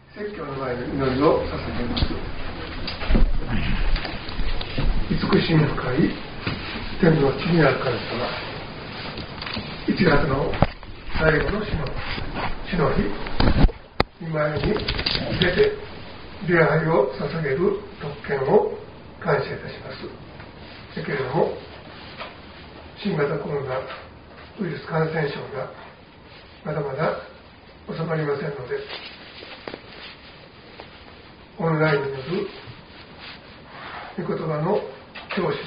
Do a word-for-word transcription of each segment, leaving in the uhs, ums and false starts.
説教の前に祈りを捧げます。慈しみ深い天の地にある神様、いちがつの最後の日の日の日、御前に出て礼拝を捧げる特権を感謝いたします。だけれども、新型コロナウイルス感染症がまだまだ収まりませんので、オンラインによる御言葉の教師も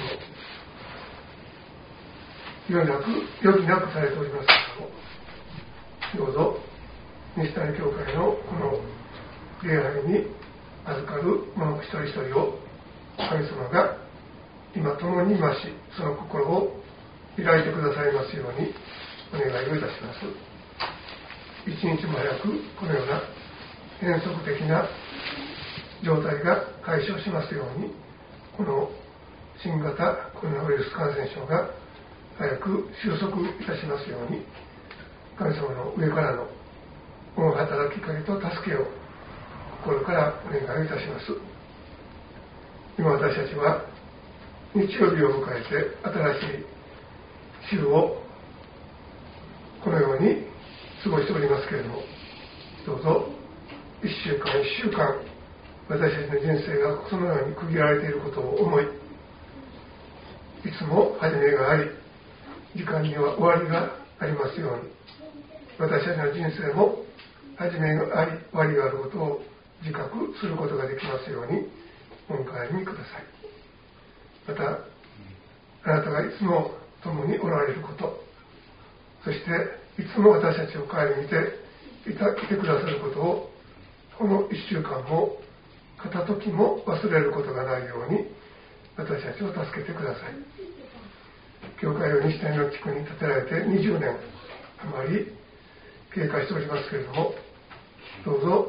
余儀なく余儀なくされておりますけれども、どうぞ西谷教会のこの礼拝に預かる者一人一人を神様が今共にいまし、その心を開いてくださいますようにお願いをいたします。一日も早くこのような変則的な状態が解消しますように、この新型コロナウイルス感染症が早く収束いたしますように、神様の上からの御働きかけと助けを心からお願いをいたします。今私たちは日曜日を迎えて新しい週をこのように過ごしておりますけれども、どうぞ一週間一週間私たちの人生がそのように区切られていることを思い、いつも始めがあり時間には終わりがありますように、私たちの人生も始めがあり終わりがあることを自覚することができますようにお迎えにください。またあなたがいつも共におられること、そしていつも私たちを顧みていたいてくださることを、この一週間も片時も忘れることがないように私たちを助けてください。教会を西谷の地区に建てられてにじゅうねん余り経過しておりますけれども、どうぞ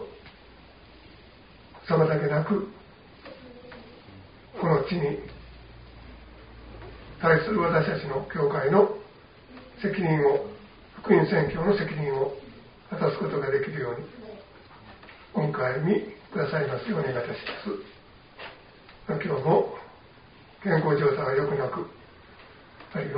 妨げなくこの地に対する私たちの教会の責任を、福音宣教の責任を果たすことができるようにお迎えにくださいますようお願いいたします。今日も健康状態が良くなく、あるい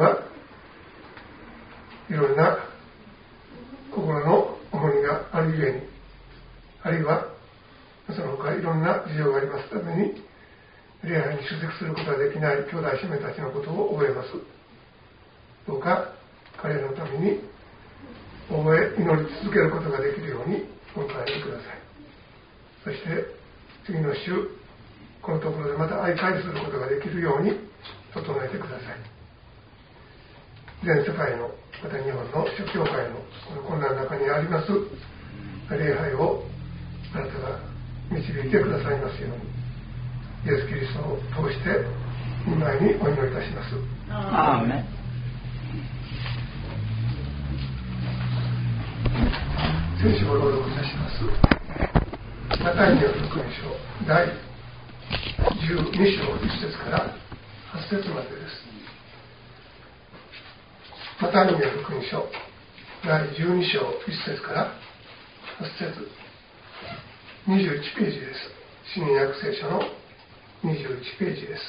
はいろんな心の重荷があるゆえに、あるいはその他いろんな事情がありますために礼拝に出席することができない兄弟姉妹たちのことを覚えます。どうか彼らのために覚え祈り続けることができるようにお迎えください。そして次の週このところでまた相会することができるように整えてください。全世界の、また日本の諸教会のこの困難の中にあります礼拝をあなたが導いてくださいますように、イエス・キリストを通して御前にお祈りいたします。 アーメン。 聖書を朗読いたします。マタイによる福音書だいじゅうに章いち節からはち節までです。マタイによる福音書だいじゅうに章いち節からはち節、にじゅういちページです。新約聖書のにじゅういちページです。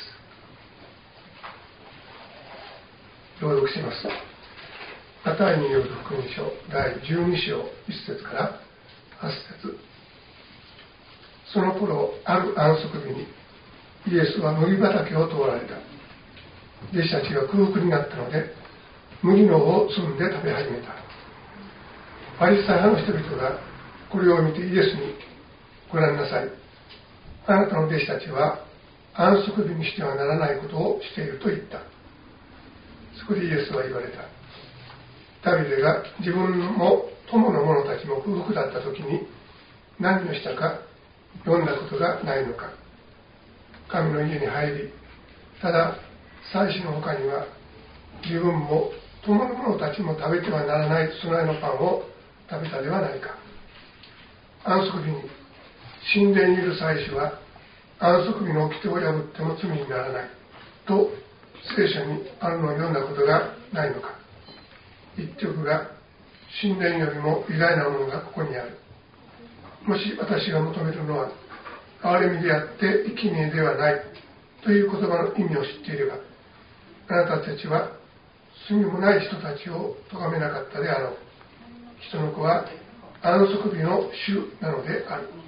朗読します。マタイによる福音書だいじゅうに章いち節からはち節。その頃、ある安息日にイエスは麦畑を通られた。弟子たちが空腹になったので麦の葉を摘んで食べ始めた。パリサイ派の人々がこれを見てイエスに、ご覧なさい、あなたの弟子たちは安息日にしてはならないことをしていると言った。そこでイエスは言われた。ダビデが自分も友の者たちも空腹だった時に何をしたか読んだことがないのか。神の家に入り、ただ祭司の他には自分も友の者たちも食べてはならない備えのパンを食べたではないか。安息日に神殿にいる祭司は安息日の掟を破っても罪にならないと聖書にあるのを読んだことがないのか。言っておくが、神殿よりも偉大なものがここにある。 もし私が求めるのは憐れみであって生贄ではないという言葉の意味を知っていれば、あなたたちは罪もない人たちを咎めなかったであろう。人の子は安息日の主なのである。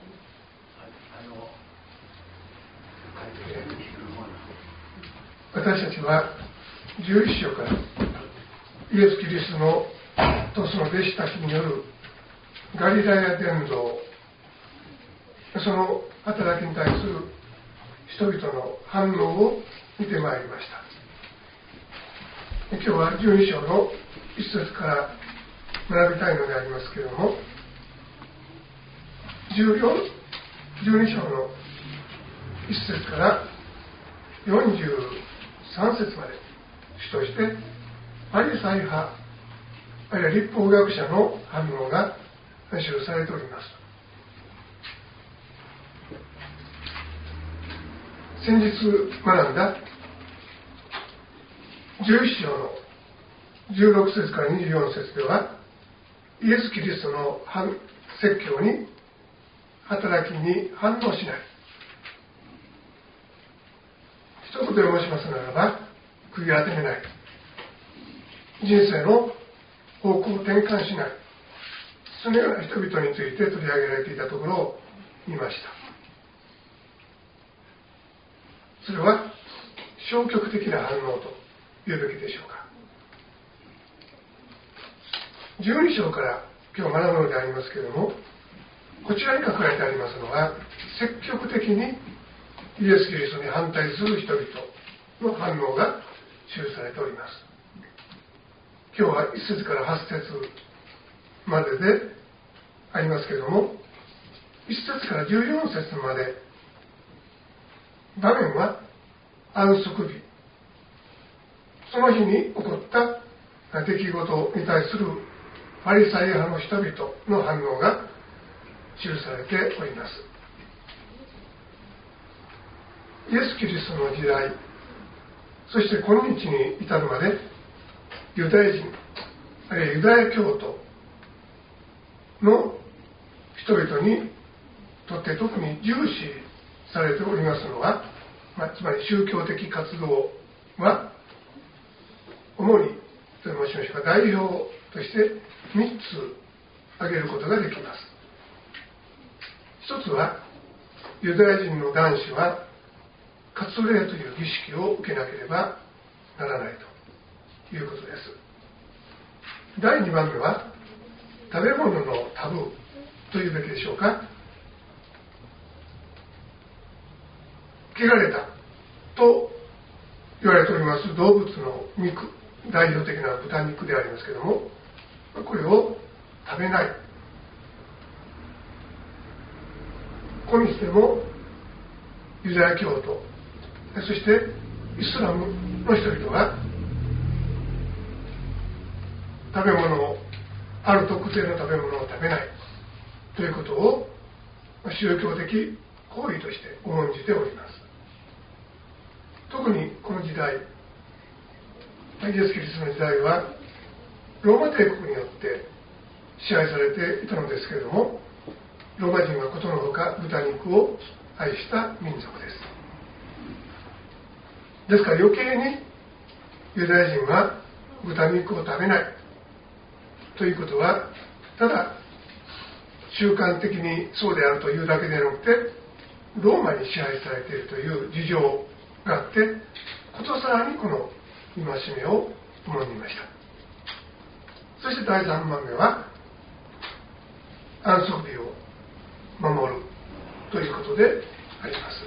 私たちはじゅういっ章からイエス・キリストのとその弟子たちによるガリラヤ伝道、その働きに対する人々の反応を見てまいりました。今日はじゅうに章の一節から学びたいのでありますけれども、じゅうよん、じゅうに章の一節からよんじゅうさん節まで主としてパリサイ派あるいは律法学者の反応が記されております。先日学んだじゅういっ章のじゅうろく節からにじゅうよん節では、イエス・キリストの説教に働きに反応しない、一言で申しますならば悔い改めない、人生の方向を転換しない、そのような人々について取り上げられていたところを見ました。それは消極的な反応と言うべきでしょうか。じゅうに章から今日学ぶのでありますけれども、こちらに書かれてありますのは、積極的にイエス・キリストに反対する人々の反応が記されております。今日はいち節からはち節まででありますけれども、いち節からじゅうよん節まで場面は安息日、その日に起こった出来事に対するパリサイ派の人々の反応が記されております。イエス・キリストの時代、そして今日に至るまでユダヤ人あるいはユダヤ教徒の人々にとって特に重視されておりますのは、まあ、つまり宗教的活動は主にと申しましょうか、代表としてみっつ挙げることができます。一つは、ユダヤ人の男子は割礼という儀式を受けなければならないということです。だいにばんめは、食べ物のタブーというべきでしょうか。汚れたと言われております動物の肉、代表的な豚肉でありますけれども、これを食べない。ここにしてもユダヤ教徒、そしてイスラムの人々が食べ物を、ある特定の食べ物を食べないということを宗教的行為として重んじております。特にこの時代、イエス・キリストの時代はローマ帝国によって支配されていたのですけれども、ローマ人はことのほか豚肉を愛した民族です。ですから余計にユダヤ人は豚肉を食べないということは、ただ習慣的にそうであるというだけでなくて、ローマに支配されているという事情があって、ことさらにこの戒めを重んじました。そしてだいさんばんめは、安息日を守るということであります。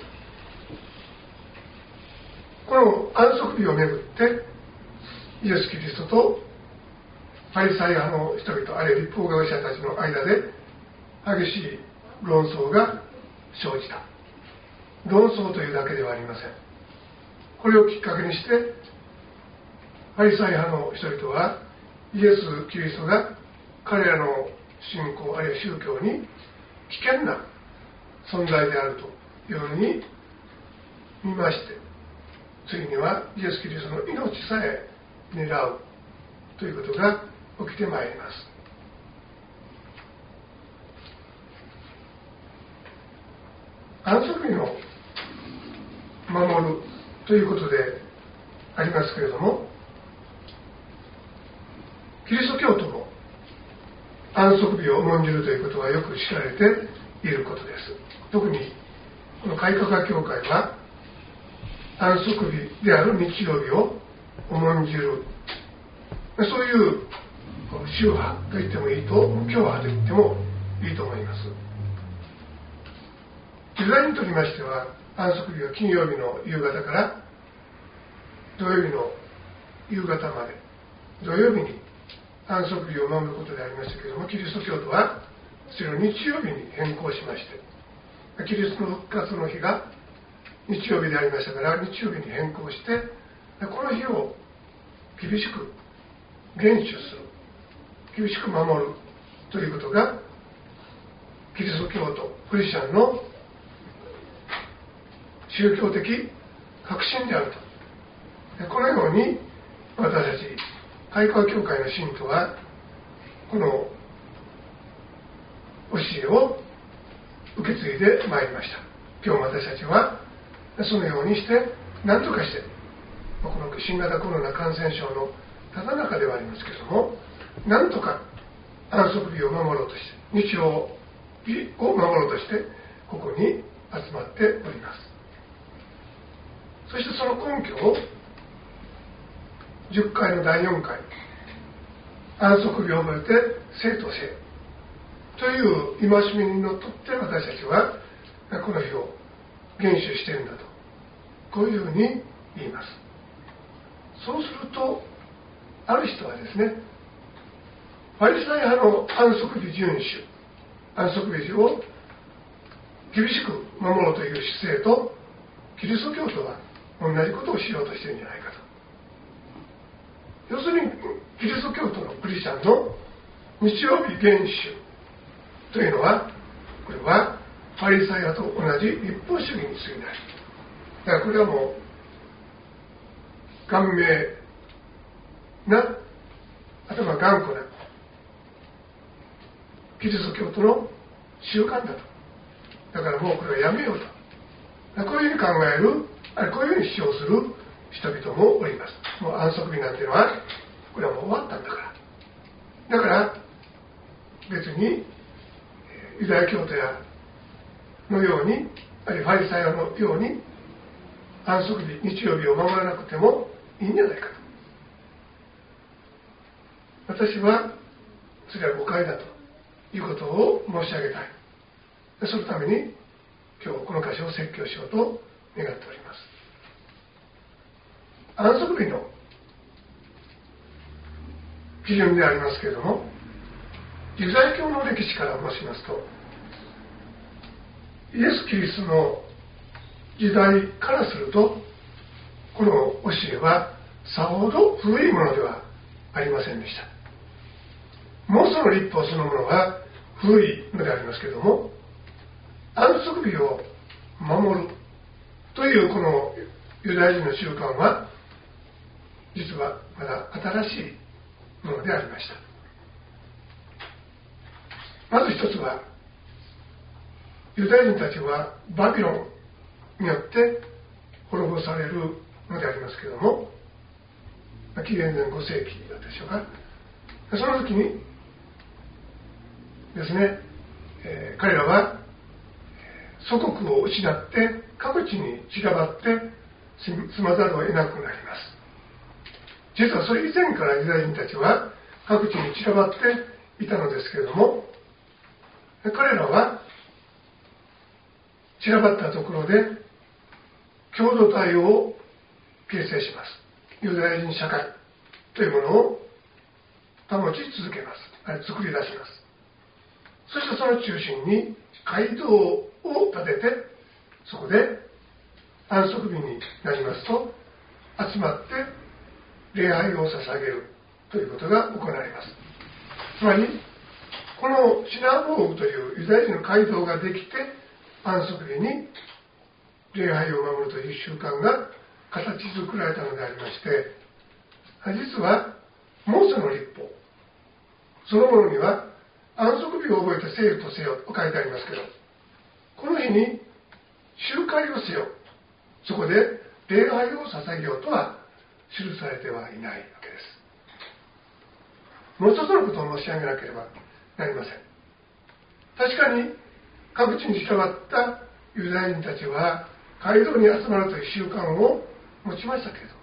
この安息日をめぐってイエス・キリストとパリサイ派の人々、あるいは律法学者たちの間で激しい論争が生じた。論争というだけではありません。これをきっかけにしてパリサイ派の人々はイエス・キリストが彼らの信仰あるいは宗教に危険な存在であるというふうに見まして、ついにはイエス・キリストの命さえ狙うということが起きてまいります。 安息日の守るということでありますけれども、キリスト教徒も安息日を重んじるということはよく知られていることです。特にこの改革派教会は安息日である日曜日を重んじる、そういう宗派と言ってもいいと、教派と言ってもいいと思います。ユダヤにとりましては、安息日は金曜日の夕方から土曜日の夕方まで、土曜日に安息日を守ることでありましたけれども、キリスト教徒はそれを日曜日に変更しまして、キリストの復活の日が日曜日でありましたから、日曜日に変更して、この日を厳しく厳守する、厳しく守るということがキリスト教徒、クリスチャンの宗教的核心であると。このように私たち改革教会の信徒はこの教えを受け継いでまいりました。今日私たちはそのようにして何とかしてこの新型コロナ感染症のただ中ではありますけれども、何とか安息日を守ろうとして、日曜日を守ろうとしてここに集まっております。そしてその根拠をじゅっかいのだいよんかい、安息日を覚えて生とせという戒めにのっとって私たちはこの日を厳守しているんだと、こういうふうに言います。そうするとある人はですね、ファリサイ派の安息日遵守、安息日を厳しく守ろうという姿勢とキリスト教徒は同じことをしようとしているんじゃないかと。要するにキリスト教徒のクリスチャンの日曜日厳守というのは、これはファリサイ派と同じ立法主義に過ぎない。だからこれはもう顔明な、頭頑固なキリスト教徒の習慣だと。だからもうこれはやめようと、こういうふうに考える、あるいはこういうふうに主張する人々もおります。もう安息日なんていうのはこれはもう終わったんだから、だから別にユダヤ教徒やのように、あるいはファリサイ派のように安息日、日曜日を守らなくてもいいんじゃないかと。私はそれは誤解だということを申し上げたい。そのために今日この箇所を説教しようと願っております。安息日の基準でありますけれども、ユダヤ教の歴史から申しますと、イエス・キリストの時代からするとこの教えはさほど古いものではありませんでした。モーセの律法そのものは古いのでありますけれども、安息日を守るというこのユダヤ人の習慣は実はまだ新しいものでありました。まず一つは、ユダヤ人たちはバビロンによって滅ぼされるのでありますけれども、紀元前ごせいきだったでしょうか。その時にですね、えー、彼らは祖国を失って各地に散らばって住まざるを得なくなります。実はそれ以前からユダヤ人たちは各地に散らばっていたのですけれども、彼らは散らばったところで共同体を形成します。ユダヤ人社会というものを保ち続けます。あれ作り出します。そしてその中心に街道を建てて、そこで安息日になりますと集まって礼拝を捧げるということが行われます。つまりこのシナゴーグというユダヤ人の街道ができて、安息日に礼拝を守るという習慣が形作られたのでありまして、実はモーセの律法そのものには安息日を覚えて聖とせよと書いてありますけど、この日に集会をせよ、そこで礼拝を捧げようとは記されてはいないわけです。もう一つのことを申し上げなければなりません。確かに各地に従ったユダヤ人たちは街道に集まるという習慣を持ちましたけれど、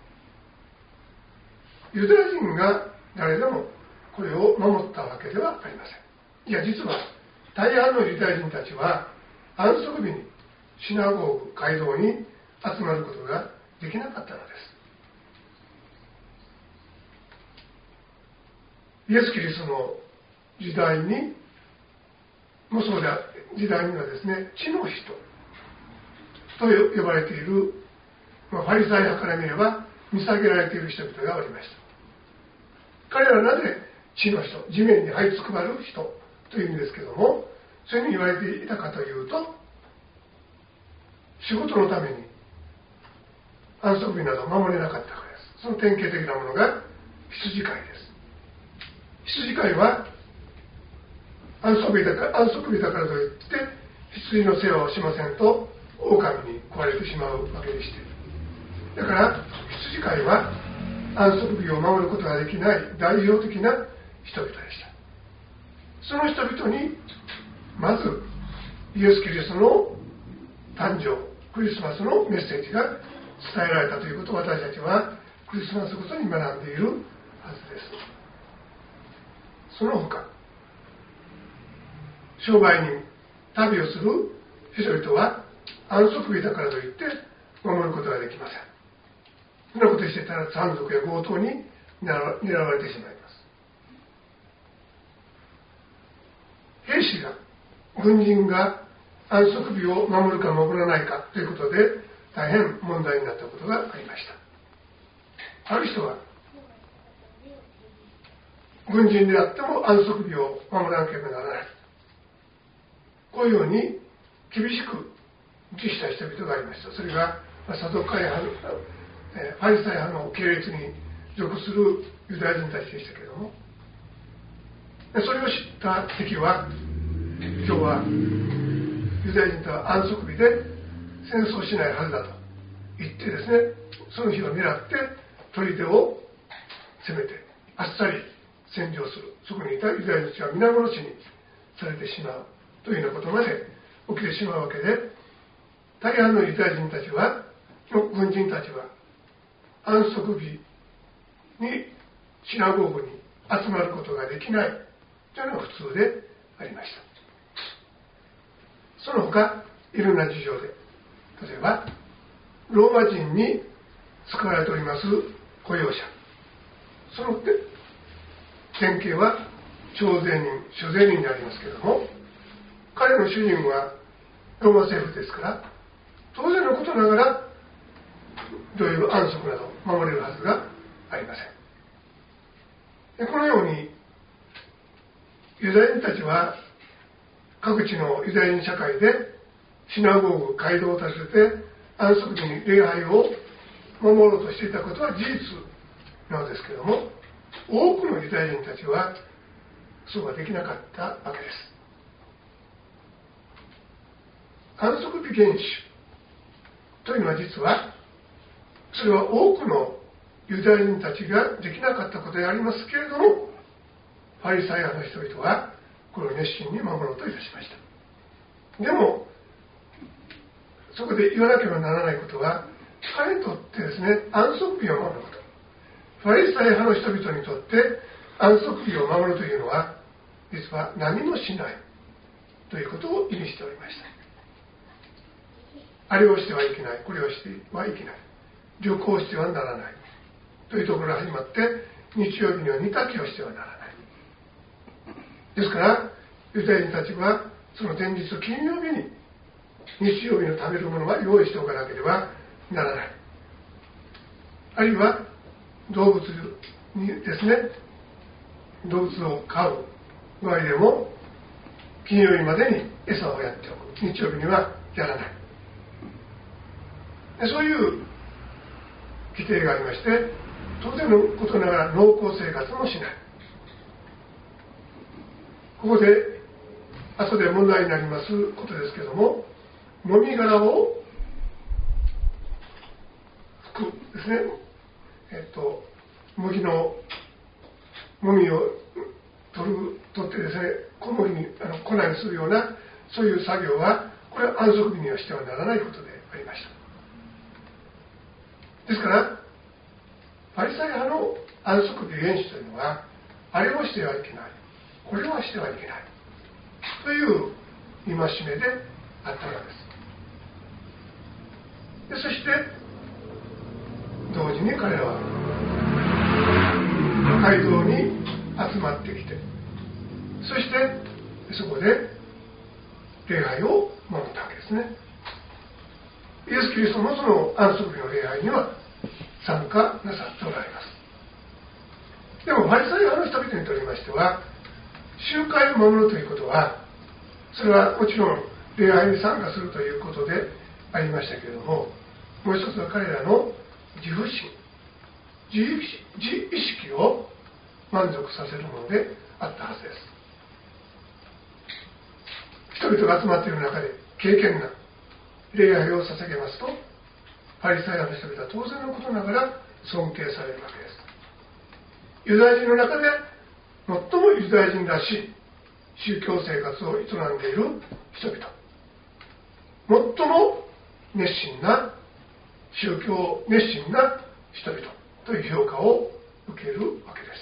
ユダヤ人が誰でもこれを守ったわけではありません。いや、実は大半のユダヤ人たちは安息日にシナゴーグ、街道に集まることができなかったのです。イエス・キリストの時代にもそうであ時代にはですね、地の人と呼ばれている、まあ、ファリサイ派から見れば見下げられている人々がおりました。彼らはなぜ地の人、地面に這いつくばる人という意味ですけども、そういうふうに言われていたかというと、仕事のために安息日などを守れなかったからです。その典型的なものが羊飼いです。羊飼いは安息日だから、安息日だからといって羊の世話をしませんと狼に食われてしまうわけでして、だから羊飼いは安息日を守ることができない代表的な人々でした。その人々にまずイエス・キリストの誕生、クリスマスのメッセージが伝えられたということを私たちはクリスマスごとに学んでいるはずです。その他、商売人、旅をする人々は安息日だからといって守ることができません。そんなことしてたら山賊や強盗に狙われてしまいます。兵士が、軍人が安息日を守るか守らないかということで大変問題になったことがありました。ある人は軍人であっても安息日を守らなければならない、こういうように厳しく自した人々がありました。それがサドカイ派、ファリサイ派の系列に属するユダヤ人たちでしたけれども、それを知った敵は、今日はユダヤ人とは安息日で戦争しないはずだと言ってですね、その日を狙って砦を攻めてあっさり占領する。そこにいたユダヤ人たちは皆殺しにされてしまうというようなことまで起きてしまうわけで、大半のユダヤ人たちは、軍人たちは安息日にシナゴーグに集まることができないというのが普通でありました。その他いろんな事情で、例えばローマ人に使われております雇用者、その典型は徴税人、諸税人でありますけれども、彼の主人はローマ政府ですから、当然のことながらどういう安息など守れるはずがありません。でこのようにユダヤ人たちは各地のユダヤ人社会でシナゴーグ、街道を建てて安息日に礼拝を守ろうとしていたことは事実なのですけれども、多くのユダヤ人たちはそうはできなかったわけです。安息日厳守というのは、実はそれは多くのユダヤ人たちができなかったことでありますけれども、ファリサイ派の人々はこれを熱心に守ろうといたしました。でもそこで言わなければならないことは、彼にとってですね、安息日を守ること、ファリサイ派の人々にとって安息日を守るというのは、実は何もしないということを意味しておりました。あれをしてはいけない、これをしてはいけない、旅行してはならないというところが始まって、日曜日には煮炊きをしてはならない。ですからユダヤ人たちはその前日金曜日に日曜日の食べるものは用意しておかなければならない。あるいは動物にですね、動物を飼う場合でも金曜日までに餌をやっておく、日曜日にはやらない。でそういう規定がありまして、当然のことながら農耕生活もしない。ここで後で問題になりますことですけども、もみ殻をね、えっと、麦のもみを取る取ってですね、小麦にあの粉にするようなそういう作業は、これは安息日にはしてはならないことでありました。ですからパリサイ派の安息日原始というのは、あれをしてはいけない、これはしてはいけないという戒めであったのです。でそして同時に彼らは街道に集まってきて、そしてそこで礼拝を守ったわけですね。イエス・キリストもその安息日の礼拝には参加なさっておられます。でもパリサイ派の人々にとりましては、集会を守るということは、それはもちろん礼拝に参加するということでありましたけれども、もう一つは彼らの自負心、自意識を満足させるものであったはずです。人々が集まっている中で敬虔な礼拝を捧げますと、パリサイ派の人々は当然のことながら尊敬されるわけです。ユダヤ人の中で最もユダヤ人らしい宗教生活を営んでいる人々、最も熱心な宗教熱心な人々という評価を受けるわけです。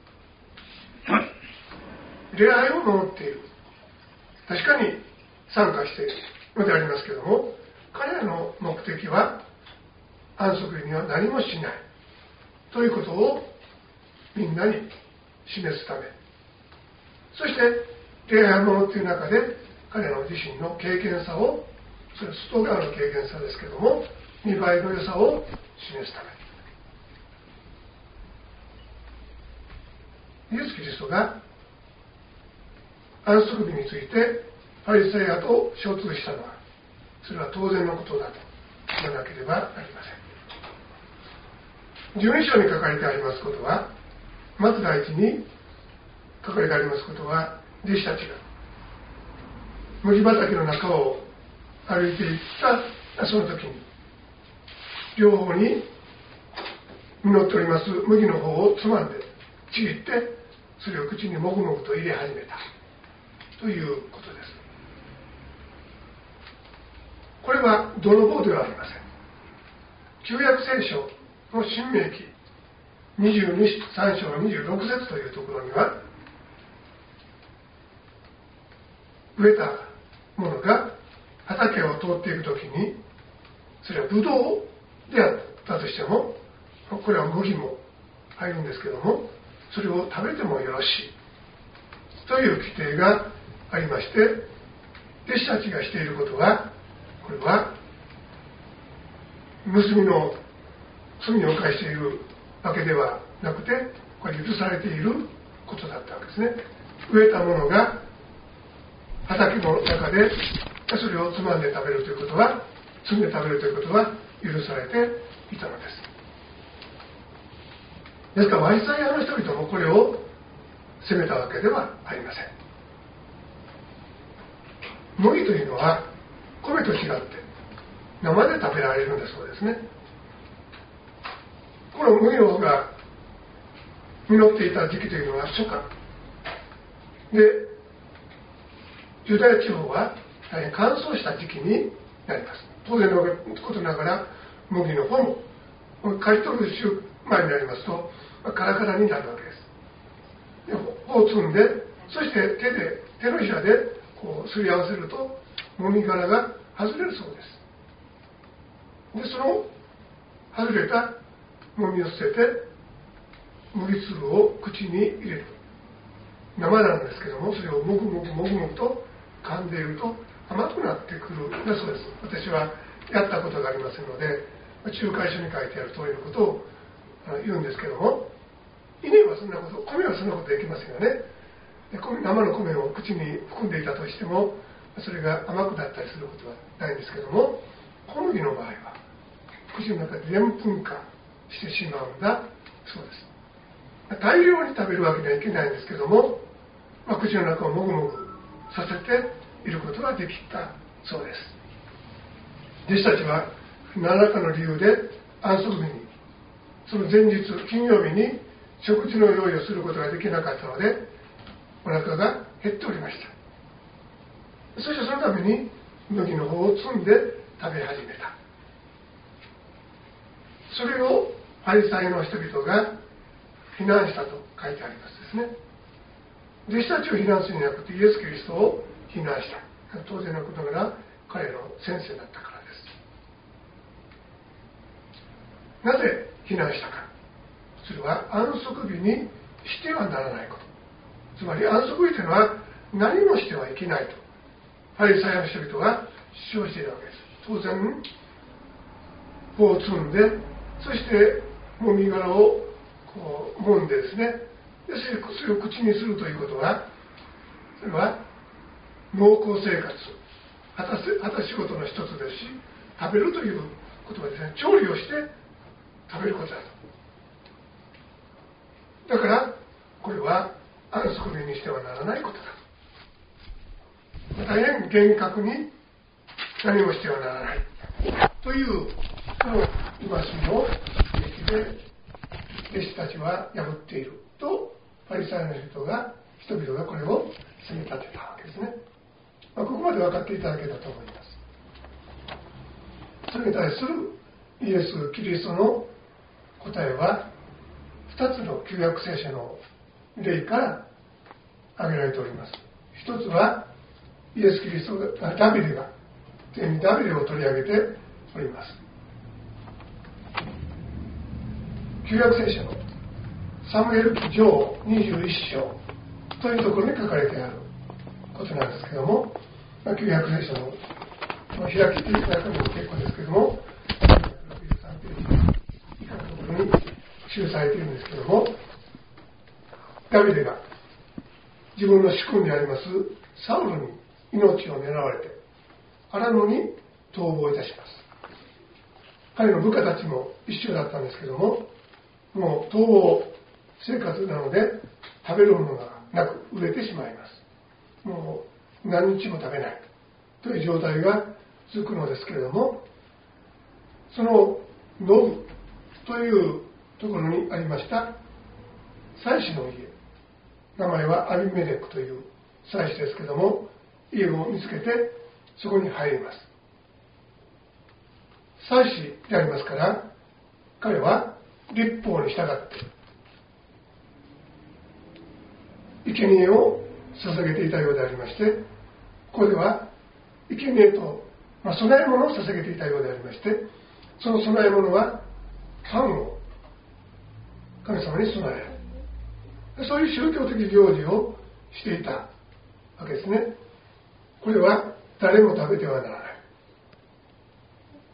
礼拝を守っている、確かに参加しているのでありますけれども、彼らの目的は安息日には何もしないということをみんなに示すため、そして礼拝を守っている中で彼らの自身の経験さを、それは外側の経験さですけれども、見栄えの良さを示すため、イエス・キリストが安息日についてパリサイ派と衝突したのは、それは当然のことだと言わなければなりません。じゅうに章に書かれてありますことは、まず第一に書かれてありますことは、弟子たちが麦畑の中を歩いていったその時に、両方に実っております麦の方をつまんでちぎって、それを口にもぐもぐと入れ始めたということです。これは泥棒ではありません。旧約聖書の申命記にじゅうさん章のにじゅうろく節というところには、植えたものが畑を通っていくときに、それはブドウであったとしても、これは麦も入るんですけども、それを食べてもよろしいという規定がありまして、弟子たちがしていることは、これは盗みの罪を犯しているわけではなくて、これ許されていることだったわけですね。植えたものが畑の中でそれをつまんで食べるということは、摘んで食べるということは許されていたのです。ですからパリサイ派の人々もこれを責めたわけではありません。麦というのは米と違って生で食べられるんだそうですね。この麦の方が実っていた時期というのは初夏で、ユダヤ地方は大変乾燥した時期になります。当然のことながら麦の方も刈り取る週前になりますとカラカラになるわけです。で穂を摘んで、そして手で手のひらでこうすり合わせるともみ殻が外れるそうです。でその外れたもみを捨てて麦粒を口に入れる。生なんですけども、それをもぐもぐもぐもぐと噛んでいると甘くなってくるんだそうです。私はやったことがありませんので、仲介書に書いてある通りのことを言うんですけども、稲はそんなこと、米はそんなことできませんよね。で生の米を口に含んでいたとしても、それが甘くなったりすることはないんですけども、小麦の場合は口の中ででんぷん化してしまうんだそうです。大量に食べるわけにはいけないんですけども、まあ、口の中をもぐもぐさせていることができたそうです。弟子たちは何らかの理由で安息日にその前日金曜日に食事の用意をすることができなかったのでお腹が減っておりました。そしてそのために麦の方を摘んで食べ始めた。それをパリサイの人々が非難したと書いてありますですね。弟子たちを非難するんじゃなくてイエス・キリストを非難した。当然のことながら彼の先生だったからです。なぜ非難したか。それは安息日にしてはならないこと。つまり安息日というのは何もしてはいけないとパリサイの人々が主張しているわけです。当然穂を摘んで、そしてもみ殻をこう揉んでですね、でそれを口にするということは、それは農耕生活、果たす果た仕事の一つですし、食べるということはですね、調理をして食べることだと。だからこれは安息日にしてはならないことだと。大変厳格に何もしてはならないというその戒めをで弟子たちは破っているとパリサイの人が人々がこれを責め立てたわけですね。まあ、ここまで分かっていただけたと思います。それに対するイエス・キリストの答えはふたつの旧約聖書の例から挙げられております。一つはイエス・キリストがダビデがダビデを取り上げております。旧約聖書のサムエル記上にじゅういっ章というところに書かれてあることなんですけども、旧約聖書の開きていただくのも結構ですけども、ろくじゅうさんページ以下のところに記されているんですけども、ダビデが自分の主君でありますサウルに命を狙われてアラノに逃亡いたします。彼の部下たちも一緒だったんですけども、もう逃亡生活なので食べるものがなく飢えてしまいます。もう何日も食べないという状態が続くのですけれども、そのノブというところにありました祭司の家、名前はアビメレクという祭司ですけれども、家を見つけてそこに入ります。祭司でありますから彼は律法に従って生贄を捧げていたようでありまして、ここでは生贄と、まあ、供え物を捧げていたようでありまして、その供え物はパンを神様に供える、そういう宗教的行事をしていたわけですね。これは誰も食べてはならない、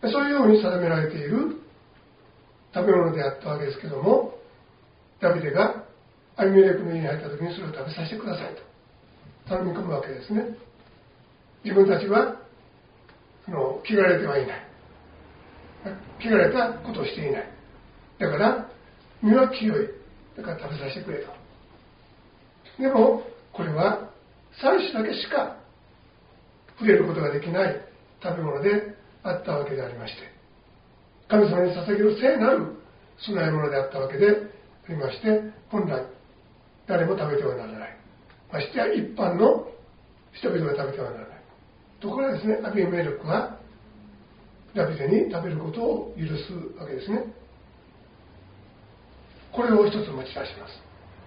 そういうように定められている食べ物であったわけですけども、ダビデがアビメレクの家に入った時にそれを食べさせてくださいと頼み込むわけですね。自分たちはその汚れてはいない、汚れたことをしていない、だから身は清い、だから食べさせてくれと。でもこれは祭司だけしか触れることができない食べ物であったわけでありまして、神様に捧げる聖なる供え物であったわけでありまして、本来誰も食べてはならない、ましてや一般の人々が食べてはならない。ところがですね、アビメレクはダビデに食べることを許すわけですね。これを一つ持ち出します。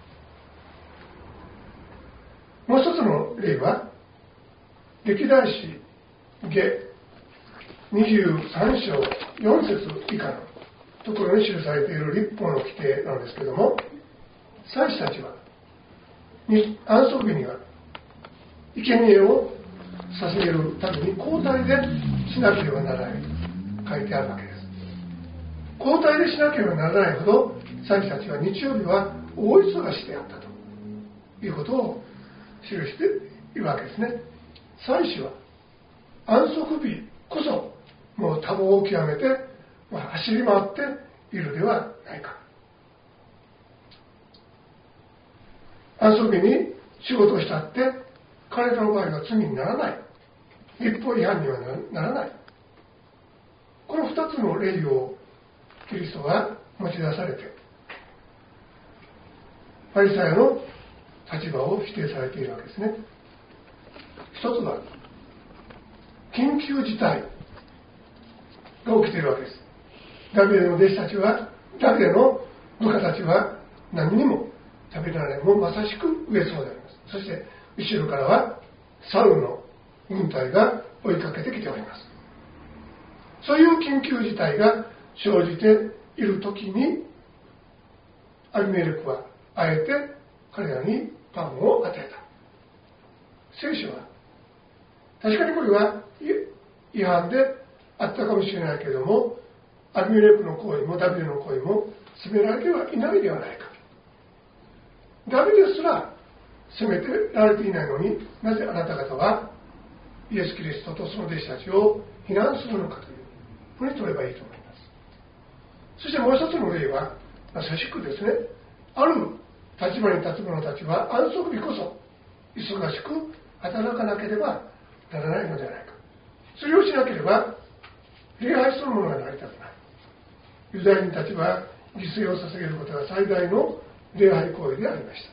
もう一つの例は歴代史下にじゅうさん章よん節以下のところに記されている律法の規定なんですけども、祭司たちは安息日には生贄を捧げるために交代でしなければならないと書いてあるわけです。交代でしなければならないほど祭司たちは日曜日は大忙しであったということを記しているわけですね。祭司は安息日こそもう多忙を極めて、まあ、走り回っているではないか。安息日に仕事をしたって彼らの場合は罪にならない、律法違反にはならない。このふたつの例をキリストは持ち出されて、パリサイの立場を否定されているわけですね。一つは緊急事態が起きているわけです。ダビデの弟子たちは、ダビデの部下たちは何にも食べられない、もうまさしく飢えそうであります。そして後ろからはサウルの軍隊が追いかけてきております。そういう緊急事態が生じているときに、アビメレクはあえて彼らにパンを与えた。聖書は確かにこれは違反であったかもしれないけれども、アビメレクの行為もダビデの行為も責められてはいないではないか。ダビデすら責めてられていないのに、なぜあなた方はイエス・キリストとその弟子たちを非難するのかというふうに取ればいいと思います。そしてもう一つの例は、まさしくですね、ある立場に立つ者たちは安息日こそ忙しく働かなければならないのではないか。それをしなければ礼拝そのものが成り立たない。ユダヤ人たちは犠牲を捧げることが最大の礼拝行為でありました。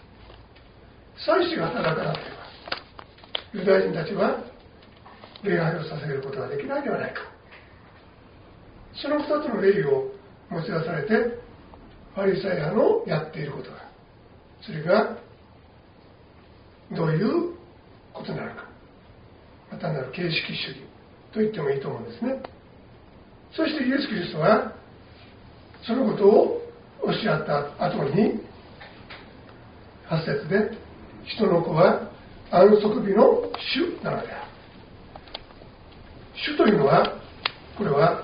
祭司が働かなければユダヤ人たちは礼拝を捧げることができないではないか。その二つの例を持ち出されて、ファリサイ派のやっていることが、それがどういうことなのか、またなる形式主義と言ってもいいと思うんですね。そしてイエス・キリストはそのことをおっしゃった後にはち節で、人の子は安息日の主なのである。主というのは、これは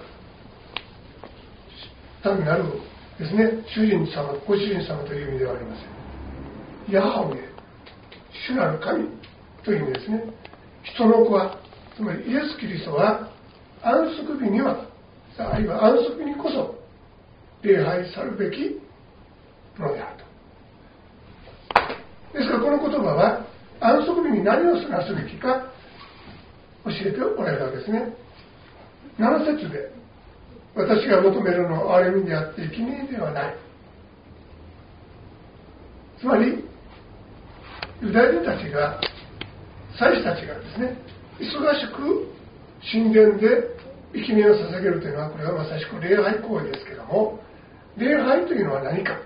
単なるですね、主人様、ご主人様という意味ではありません。ヤハウェ、主なる神という意味ですね。人の子は、つまりイエス・キリストは安息日には、あるいは安息日にこそ礼拝さるべきものであると。ですからこの言葉は安息日に何をなすべきか教えておられるわけですね。なな節で、私が求めるのは憐れみであって生贄ではない。つまりユダヤ人たちが、祭司たちがですね、忙しく神殿で生贄を捧げるというのは、これはまさしく礼拝行為ですけども、礼拝というのは何か、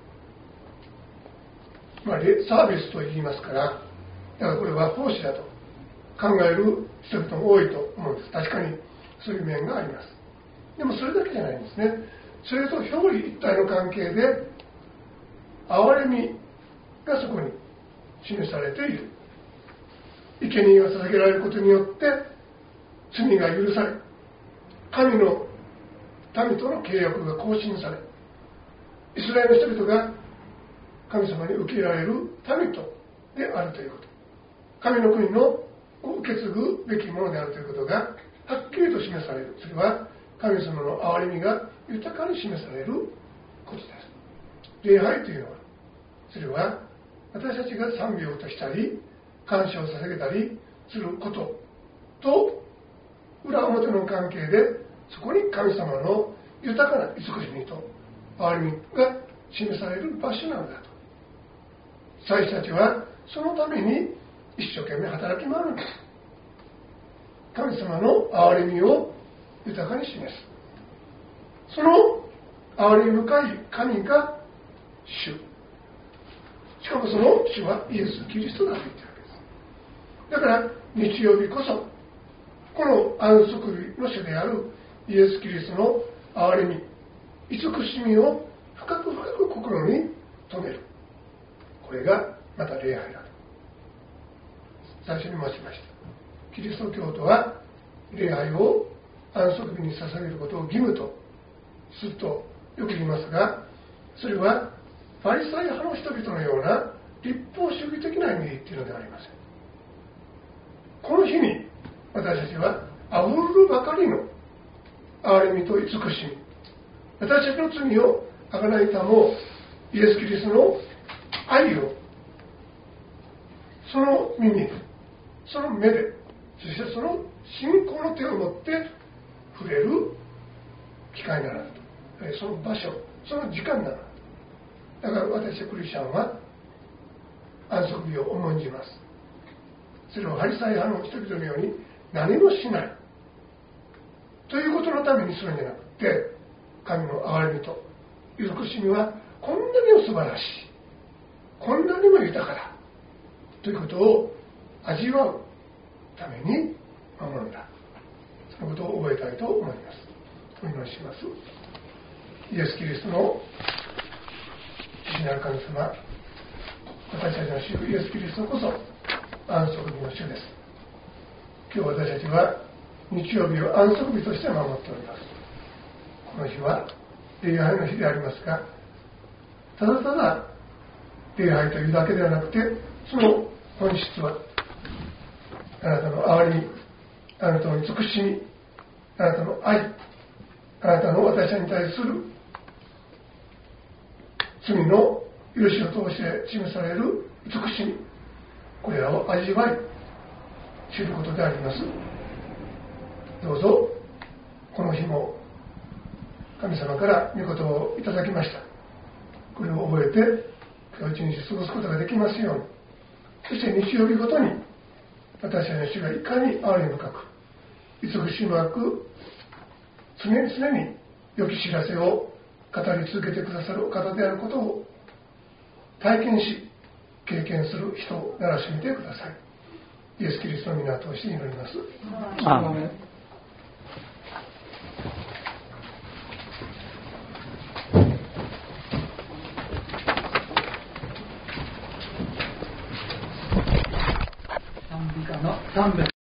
まあ、サービスと言いますから、だからこれは奉仕だと考える人々も多いと思うんです。確かにそういう面があります。でもそれだけじゃないんですね。それと表裏一体の関係で憐れみがそこに示されている。生贄が捧げられることによって罪が許され、神の民との契約が更新され、イスラエルの人々が神様に受け入れられる民とであるということ、神の国のを受け継ぐべきものであるということがはっきりと示される。それは神様の憐れみが豊かに示されることです。礼拝というのは、それは私たちが賛美をとしたり感謝を捧げたりすることと裏表の関係で、そこに神様の豊かな慈しみと憐れみが示される場所なのだと。祭司たちはそのために一生懸命働き回るんです。神様の憐れみを豊かに示す。その憐れみ深い神が主。しかもその主はイエス・キリストだと言っているわけです。だから日曜日こそこの安息日の主であるイエス・キリストの憐れみ、慈しみを深く深く心に留める。これがまた礼拝だと最初に申しました。キリスト教徒は礼拝を安息日に捧げることを義務とするとよく言いますが、それはファリサイ派の人々のような立法主義的な意味で言っているのではありません。この日に私たちはあふれるばかりの憐れみと慈しみ、私たちの罪をあがないたもイエス・キリストの愛をその耳、その目で、そしてその信仰の手を持って触れる機会になるとぱりその場所、その時間なの。だから私クリスチャンは安息日を重んじます。それをハリサイ派の人々のように何もしないということのためにするんじゃなくて、神の憐れみと慈しみはこんなにも素晴らしい、こんなにも豊かだということを味わうために守るんだ。そのことを覚えたいと思います。お祈りします。イエス・キリストの父なる神様、私たちの主イエス・キリストこそ安息日の主です。今日私たちは日曜日を安息日として守っております。この日は礼拝の日でありますが、ただただ礼拝というだけではなくて、その本質はあなたの憐れみ、あなたの慈しみ、あなたの愛、あなたの私たちに対する罪の許しを通して示される慈しみ、これらを味わい知ることであります。どうぞこの日も神様から御言葉をいただきました。これを覚えて今日一日過ごすことができますように、そして日曜日ごとに私たちの主がいかに憐れみ深く慈しまく常に常に良き知らせを語り続けてくださるお方であることを体験し経験する人をならしてみてください。イエス・キリストの皆を通して祈ります。 アーメン。賛美歌の賛美